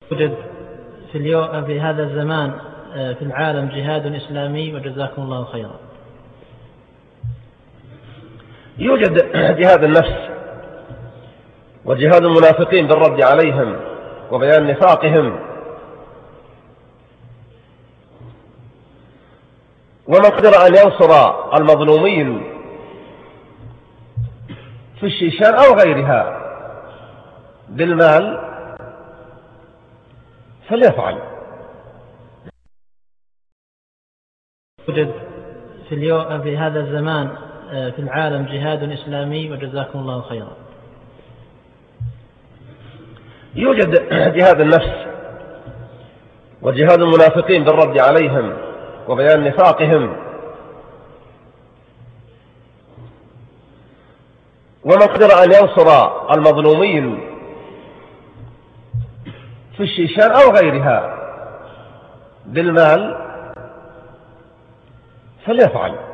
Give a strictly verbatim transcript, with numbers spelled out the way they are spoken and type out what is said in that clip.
يوجد في اليوم في هذا الزمان في العالم جهاد إسلامي، وجزاكم الله خيرا. يوجد جهاد النفس وجهاد المنافقين بالرد عليهم وبيان نفاقهم، ومن قدر أن ينصر المظلومين في الشيشان أو غيرها بالمال فليفعل. يوجد في اليوم في هذا الزمان في العالم جهاد إسلامي، وجزاكم الله خيرا. يوجد جهاد النفس وجهاد المنافقين بالرد عليهم وبيان نفاقهم، ومن قدر أن ينصر المظلومين في الشيشان أو غيرها بالمال فليفعل.